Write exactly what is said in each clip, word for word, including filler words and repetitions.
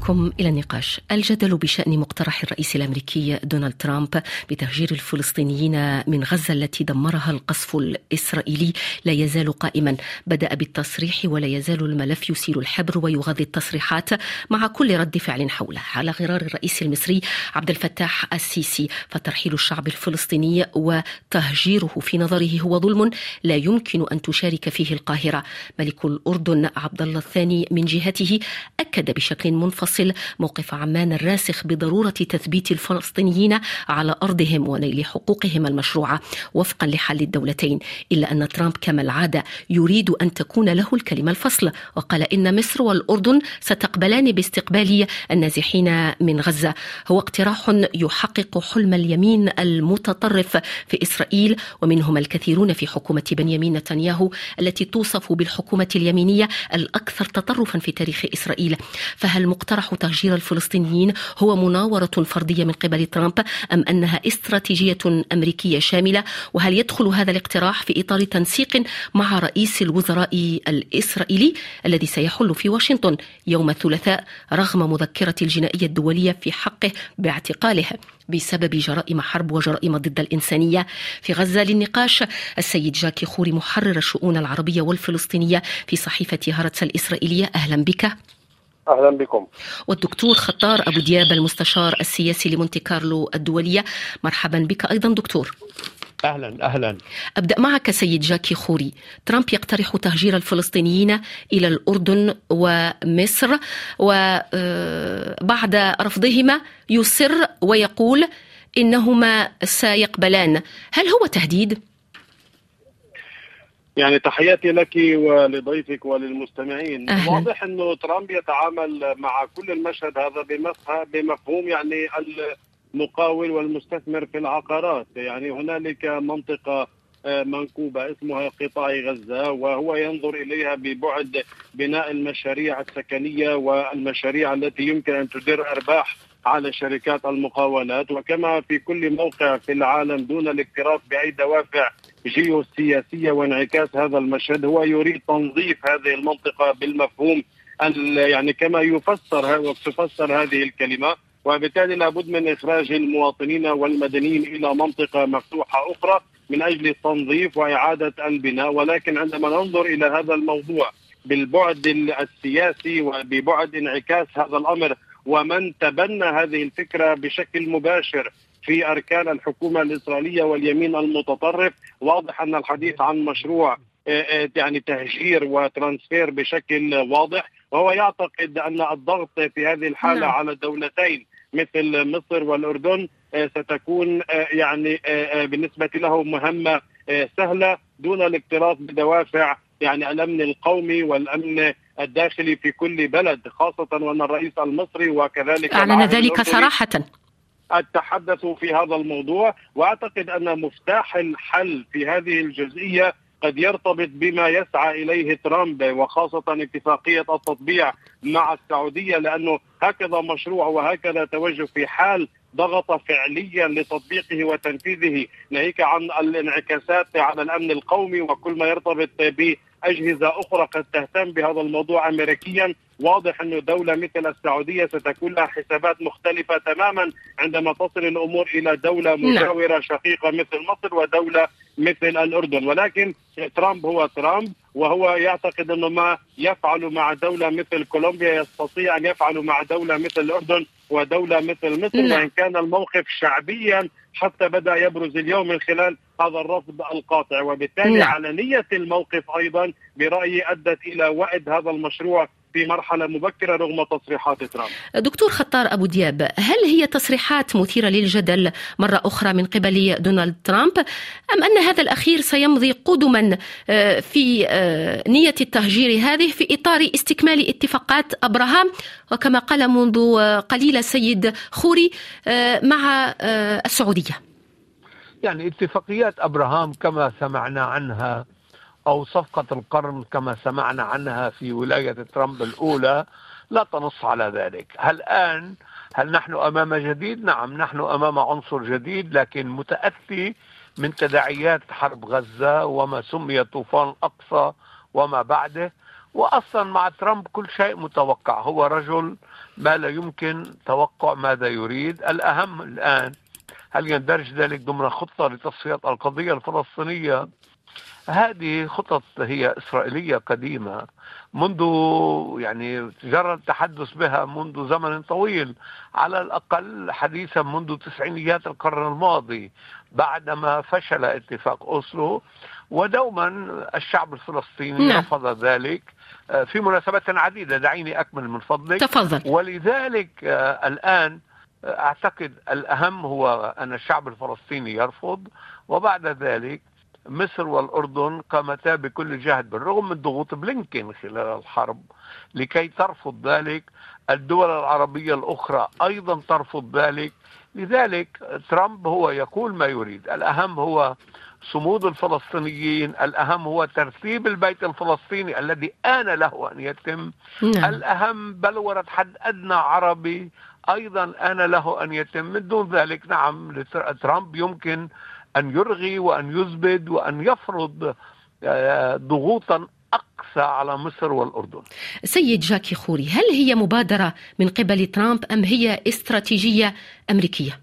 بكم إلى النقاش. الجدل بشأن مقترح الرئيس الأمريكي دونالد ترامب بتهجير الفلسطينيين من غزة التي دمرها القصف الإسرائيلي لا يزال قائما. بدأ بالتصريح ولا يزال الملف يسيل الحبر ويغذي التصريحات مع كل رد فعل حوله. على غرار الرئيس المصري عبد الفتاح السيسي، فترحيل الشعب الفلسطيني وتهجيره في نظره هو ظلم لا يمكن أن تشارك فيه القاهرة. ملك الأردن عبد الله الثاني من جهته أكد بشكل منفصل موقف عمان الراسخ بضرورة تثبيت الفلسطينيين على أرضهم ونيل حقوقهم المشروعة وفقا لحل الدولتين، إلا أن ترامب كما العادة يريد أن تكون له الكلمة الفصل، وقال إن مصر والأردن ستقبلان باستقبال النازحين من غزة. هو اقتراح يحقق حلم اليمين المتطرف في إسرائيل، ومنهم الكثيرون في حكومة بنيامين نتنياهو التي توصف بالحكومة اليمينية الأكثر تطرفا في تاريخ إسرائيل. فهل مقترح تهجير الفلسطينيين هو مناورة فردية من قبل ترامب أم أنها استراتيجية أمريكية شاملة؟ وهل يدخل هذا الاقتراح في إطار تنسيق مع رئيس الوزراء الإسرائيلي الذي سيحل في واشنطن يوم الثلاثاء رغم مذكرة الجنائية الدولية في حقه باعتقاله بسبب جرائم حرب وجرائم ضد الإنسانية في غزة؟ للنقاش السيد جاكي خوري، محرر الشؤون العربية والفلسطينية في صحيفة هارتس الإسرائيلية. أهلا بك. أهلا بكم. والدكتور خطار أبو دياب، المستشار السياسي لمونتي كارلو الدولية. مرحبا بك أيضا دكتور. أهلا أهلا. أبدأ معك سيد جاكي خوري. ترامب يقترح تهجير الفلسطينيين إلى الأردن ومصر، وبعد رفضهما يصر ويقول إنهما سيقبلان. هل هو تهديد؟ يعني تحياتي لك ولضيفك وللمستمعين. أهلا. واضح أنه ترامب يتعامل مع كل المشهد هذا بمفهوم يعني المقاول والمستثمر في العقارات. يعني هنالك منطقة منكوبة اسمها قطاع غزة، وهو ينظر إليها ببعد بناء المشاريع السكنية والمشاريع التي يمكن أن تدر أرباح على شركات المقاولات. وكما في كل موقع في العالم دون الاكتراث بأي دوافع جيوسياسية وانعكاس هذا المشهد، هو يريد تنظيف هذه المنطقة بالمفهوم يعني كما يفسر وتفسر هذه الكلمة، وبالتالي لابد من إخراج المواطنين والمدنيين إلى منطقة مفتوحة أخرى من أجل التنظيف وإعادة البناء. ولكن عندما ننظر إلى هذا الموضوع بالبعد السياسي وببعد انعكاس هذا الأمر، ومن تبنى هذه الفكرة بشكل مباشر في أركان الحكومة الإسرائيلية واليمين المتطرف، واضح أن الحديث عن مشروع يعني تهجير وترانسفير بشكل واضح، وهو يعتقد أن الضغط في هذه الحالة نعم. على دولتين مثل مصر والأردن ستكون يعني بالنسبة له مهمة سهلة دون الاكتراث بدوافع يعني الأمن القومي والأمن الداخلي في كل بلد، خاصة وأن الرئيس المصري وكذلك أعلن ذلك صراحة تحدثوا في هذا الموضوع. وأعتقد أن مفتاح الحل في هذه الجزئية قد يرتبط بما يسعى إليه ترامب، وخاصة اتفاقية التطبيع مع السعودية، لأنه هكذا مشروع وهكذا توجه في حال ضغط فعليا لتطبيقه وتنفيذه، ناهيك عن الانعكاسات على الأمن القومي وكل ما يرتبط بأجهزة أخرى قد تهتم بهذا الموضوع أمريكيا. واضح أن دولة مثل السعودية ستكون لها حسابات مختلفة تماما عندما تصل الأمور إلى دولة مجاورة شقيقة مثل مصر ودولة مثل الأردن. ولكن ترامب هو ترامب، وهو يعتقد أنه ما يفعل مع دولة مثل كولومبيا يستطيع أن يفعل مع دولة مثل الأردن ودولة مثل مصر، وإن كان الموقف شعبيا حتى بدأ يبرز اليوم من خلال هذا الرفض القاطع. وبالتالي نعم. علنية الموقف أيضا برأيي أدت إلى وعد هذا المشروع في مرحلة مبكرة رغم تصريحات ترامب. دكتور خطار أبو دياب، هل هي تصريحات مثيرة للجدل مرة أخرى من قبل دونالد ترامب، أم أن هذا الأخير سيمضي قدما في نية التهجير هذه في إطار استكمال اتفاقات أبراهام، وكما قال منذ قليل السيد خوري مع السعودية؟ يعني اتفاقيات أبراهام كما سمعنا عنها أو صفقة القرن كما سمعنا عنها في ولاية ترامب الأولى لا تنص على ذلك. هل الآن هل نحن أمام جديد؟ نعم، نحن أمام عنصر جديد لكن متأتي من تداعيات حرب غزة وما سمي طوفان الأقصى وما بعده. وأصلا مع ترامب كل شيء متوقع، هو رجل ما لا يمكن توقع ماذا يريد. الأهم الآن هل يندرج ذلك ضمن خطة لتصفية القضية الفلسطينية؟ هذه خطط هي إسرائيلية قديمة، منذ يعني جرى التحدث بها منذ زمن طويل، على الأقل حديثا منذ تسعينيات القرن الماضي بعدما فشل اتفاق أوسلو، ودوما الشعب الفلسطيني نعم. رفض ذلك في مناسبات عديدة. دعيني أكمل من فضلك. تفضل. ولذلك الآن أعتقد الأهم هو أن الشعب الفلسطيني يرفض، وبعد ذلك مصر والأردن قامتا بكل جهد بالرغم من ضغوط بلينكين خلال الحرب لكي ترفض ذلك. الدول العربية الأخرى أيضا ترفض ذلك. لذلك ترامب هو يقول ما يريد. الأهم هو صمود الفلسطينيين، الأهم هو ترتيب البيت الفلسطيني الذي آن له أن يتم. نعم. الأهم بلورة حد أدنى عربي أيضا آن له أن يتم. من دون ذلك نعم ترامب يمكن أن يرغي وأن يزبد وأن يفرض ضغوطا أقسى على مصر والأردن. سيد جاكي خوري، هل هي مبادرة من قبل ترامب أم هي استراتيجية أمريكية؟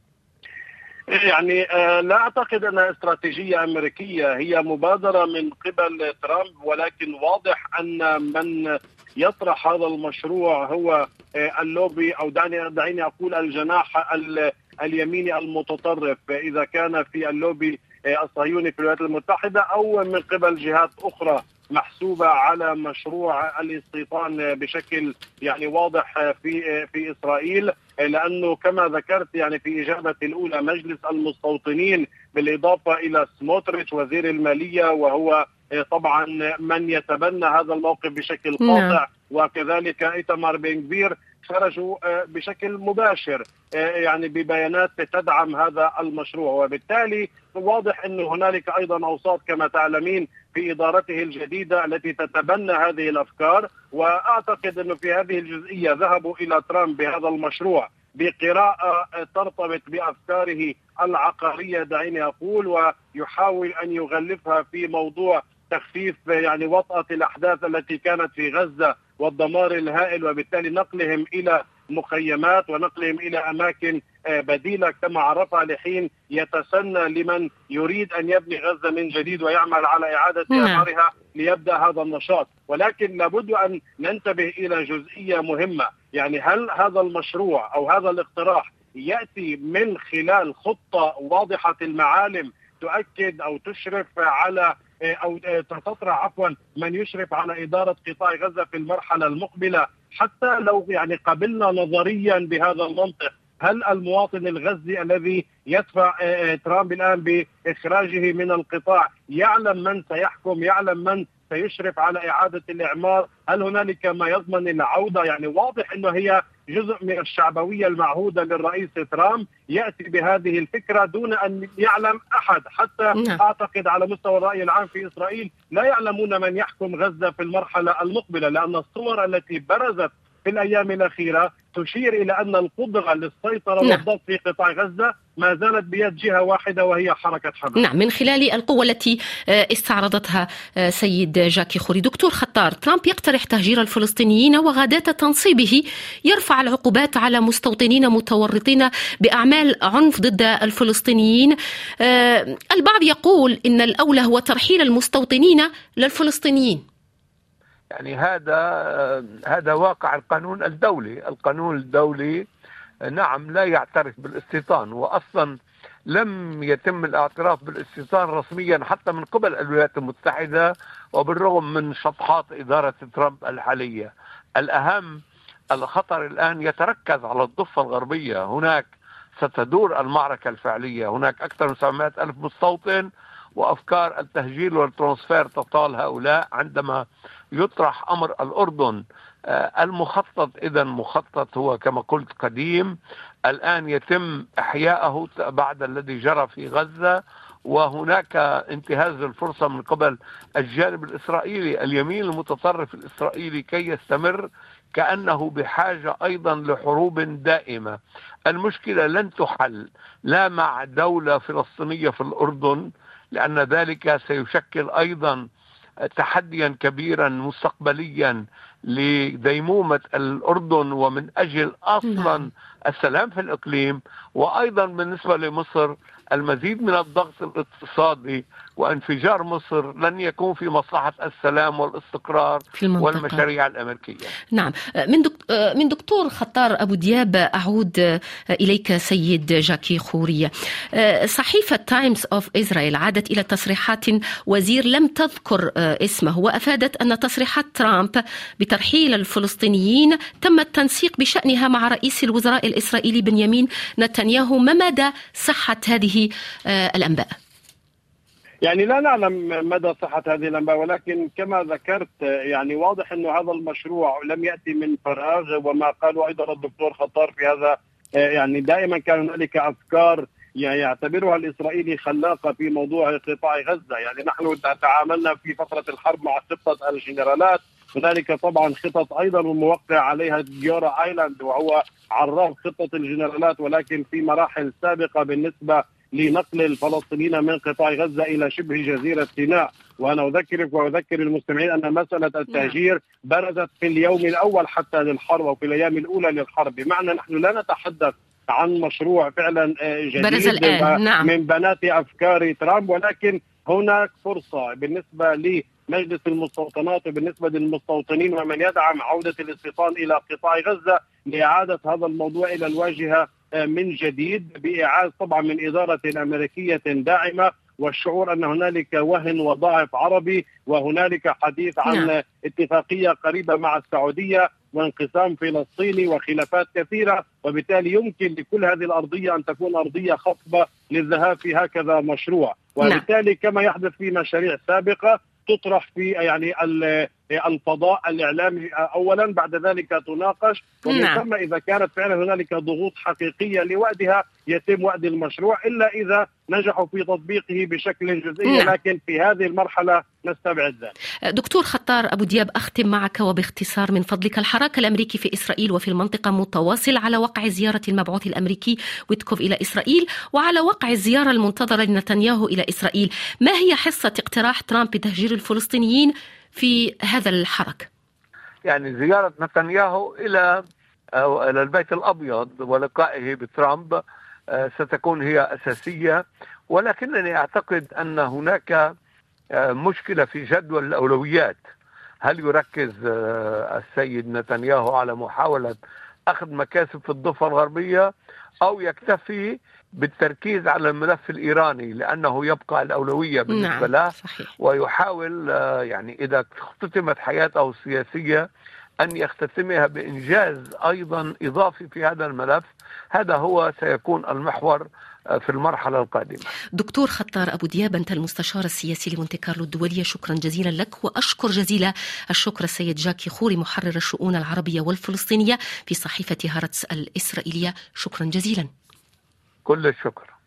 يعني لا أعتقد أنها استراتيجية أمريكية، هي مبادرة من قبل ترامب، ولكن واضح أن من يطرح هذا المشروع هو اللوبي، أو دعني دعيني أقول الجناح اليميني المتطرف، إذا كان في اللوبي الصهيوني في الولايات المتحدة أو من قبل جهات أخرى محسوبة على مشروع الاستيطان بشكل يعني واضح في في إسرائيل. لأنه كما ذكرت يعني في إجابتي الأولى مجلس المستوطنين بالإضافة إلى سموتريتش وزير المالية، وهو طبعا من يتبنى هذا الموقف بشكل قاطع، وكذلك إيتمار بن غفير خرجوا بشكل مباشر يعني ببيانات تدعم هذا المشروع. وبالتالي واضح أن هنالك أيضا أوساط كما تعلمين في إدارته الجديدة التي تتبنى هذه الأفكار. وأعتقد أنه في هذه الجزئية ذهبوا إلى ترامب بهذا المشروع بقراءة ترتبط بأفكاره العقارية دعيني أقول، ويحاول أن يغلفها في موضوع تخفيف يعني وطأة الأحداث التي كانت في غزة والدمار الهائل، وبالتالي نقلهم إلى مخيمات ونقلهم إلى أماكن بديلة كما عرفها لحين يتسنى لمن يريد أن يبني غزة من جديد ويعمل على إعادة إعمارها ليبدأ هذا النشاط. ولكن لابد أن ننتبه إلى جزئية مهمة، يعني هل هذا المشروع أو هذا الاقتراح يأتي من خلال خطة واضحة المعالم تؤكد أو تشرف على أو تطرح عفوا من يشرف على إدارة قطاع غزة في المرحلة المقبلة؟ حتى لو يعني قبلنا نظريا بهذا المنطق، هل المواطن الغزي الذي يدفع ترامب الآن بإخراجه من القطاع يعلم من سيحكم، يعلم من سيشرف على إعادة الإعمار؟ هل هنالك ما يضمن العودة؟ يعني واضح أنه هي جزء من الشعبوية المعهودة للرئيس ترامب يأتي بهذه الفكرة دون أن يعلم أحد. حتى أعتقد على مستوى الرأي العام في إسرائيل لا يعلمون من يحكم غزة في المرحلة المقبلة، لأن الصور التي برزت في الأيام الأخيرة تشير إلى أن القدرة للسيطرة والضبط في قطاع غزة ما زالت بيد جهة واحدة وهي حركة حماس. نعم، من خلال القوة التي استعرضتها سيد جاكي خوري. دكتور خطار، ترامب يقترح تهجير الفلسطينيين وغادة تنصيبه يرفع العقوبات على مستوطنين متورطين بأعمال عنف ضد الفلسطينيين. البعض يقول إن الأولى هو ترحيل المستوطنين للفلسطينيين. يعني هذا هذا واقع القانون الدولي. القانون الدولي نعم لا يعترف بالاستيطان، وأصلا لم يتم الاعتراف بالاستيطان رسميا حتى من قبل الولايات المتحدة، وبالرغم من شطحات إدارة ترامب الحالية. الأهم الخطر الآن يتركز على الضفة الغربية، هناك ستدور المعركة الفعلية، هناك أكثر من سبعمائة ألف مستوطن، وأفكار التهجير والترانسفير تطال هؤلاء. عندما يطرح أمر الأردن المخطط إذن مخطط هو كما قلت قديم، الآن يتم إحياءه بعد الذي جرى في غزة، وهناك انتهاز الفرصة من قبل الجانب الإسرائيلي اليمين المتطرف الإسرائيلي كي يستمر كأنه بحاجة أيضا لحروب دائمة. المشكلة لن تحل لا مع دولة فلسطينية في الأردن، لأن ذلك سيشكل أيضا تحديا كبيرا مستقبليا لديمومة الأردن ومن أجل أصلا السلام في الإقليم، وأيضا بالنسبة لمصر المزيد من الضغط الاقتصادي وانفجار مصر لن يكون في مصلحة السلام والاستقرار والمشاريع الأمريكية. نعم. من من دكتور خطار أبو دياب أعود إليك سيد جاكي خوري. صحيفة تايمز أوف إسرائيل عادت إلى تصريحات وزير لم تذكر اسمه، وأفادت أن تصريحات ترامب بترحيل الفلسطينيين تم التنسيق بشأنها مع رئيس الوزراء الإسرائيلي بنيامين نتنياهو. ما مدى صحة هذه الأنباء؟ يعني لا نعلم مدى صحة هذه الأنباء، ولكن كما ذكرت يعني واضح أن هذا المشروع لم يأتي من فراغ، وما قاله أيضا الدكتور خطار في هذا يعني دائما كان هنالك أفكار يعني يعتبرها الإسرائيلي خلاقة في موضوع قطاع غزة. يعني نحن تعاملنا في فترة الحرب مع خطة الجنرالات، هنالك طبعا خطط أيضا الموقع عليها جيورا آيلاند وهو عراف خطة الجنرالات، ولكن في مراحل سابقة بالنسبة لنقل الفلسطينيين من قطاع غزة إلى شبه جزيرة سيناء. وأنا أذكرك وأذكر المستمعين أن مسألة التهجير برزت في اليوم الأول حتى للحرب أو في الأيام الأولى للحرب، بمعنى نحن لا نتحدث عن مشروع فعلا جديد نعم. من بنات أفكار ترامب، ولكن هناك فرصة بالنسبة لمجلس المستوطنات وبالنسبة للمستوطنين ومن يدعم عودة الاستيطان إلى قطاع غزة لإعادة هذا الموضوع إلى الواجهة من جديد، بإعادة طبعا من إدارة أمريكية داعمة، والشعور أن هنالك وهن وضعف عربي، وهنالك حديث عن نعم. اتفاقية قريبة مع السعودية وانقسام فلسطيني وخلافات كثيرة، وبالتالي يمكن لكل هذه الأرضية أن تكون أرضية خصبة للذهاب في هكذا مشروع. وبالتالي كما يحدث في مشاريع سابقة تطرح في يعني الفضاء الإعلامي أولا، بعد ذلك تناقش، ومن ثم إذا كانت فعلا هنالك ضغوط حقيقية لوأدها يتم وأد المشروع، إلا إذا نجحوا في تطبيقه بشكل جزئي، لكن في هذه المرحلة نستبعد ذلك. دكتور خطار أبو دياب، أختم معك وباختصار من فضلك. الحراك الأمريكي في إسرائيل وفي المنطقة متواصل على وقع زيارة المبعوث الأمريكي ويتكوف إلى إسرائيل وعلى وقع الزيارة المنتظرة لنتنياهو إلى إسرائيل. ما هي حصة اقتراح ترامب بتهجير الفلسطينيين في هذا الحرك؟ يعني زيارة نتنياهو إلى إلى البيت الأبيض ولقائه بترامب ستكون هي أساسية، ولكنني أعتقد أن هناك مشكلة في جدول الأولويات. هل يركز السيد نتنياهو على محاولة أخذ مكاسب في الضفة الغربية أو يكتفي بالتركيز على الملف الإيراني لأنه يبقى الأولوية بالنسبة نعم. له صحيح. ويحاول يعني إذا اختتمت حياته السياسية أن يختتمها بإنجاز أيضا إضافي في هذا الملف. هذا هو سيكون المحور في المرحلة القادمة. دكتور خطار أبو دياب، أنت المستشار السياسي لمونتي كارلو الدولية، شكرا جزيلا لك. وأشكر جزيلا الشكر السيد جاكي خوري محرر الشؤون العربية والفلسطينية في صحيفة هارتس الإسرائيلية، شكرا جزيلا. كل الشكر.